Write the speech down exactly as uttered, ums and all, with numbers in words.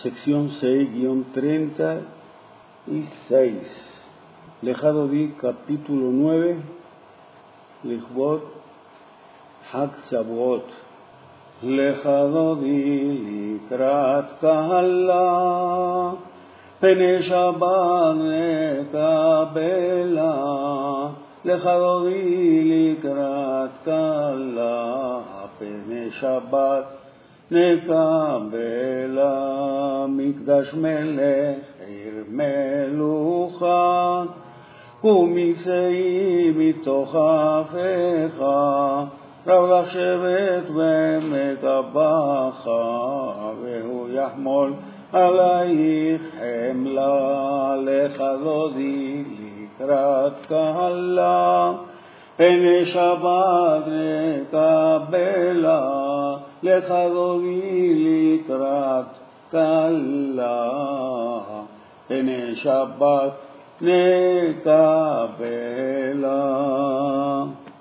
sección seis guión treinta y seis. Lecha Dodi, capítulo nueve, Lichbot Hag Shavuot. Lecha Dodi likrat Kahala, Pnei Shabbat nekabela. Lecha Dodi likrat Kahala, Pnei Shabbat nekabela. Mikdash melech עיר מלוכה, קומיסי מתוך אפיך, רב לך שבט ומטבחה, והוא יחמול עלייך חמלה. lecha dodi לקראת קהלה, פני שבת נקבלה. lecha dodi לקראת קהלה, פני שבת נקבלה.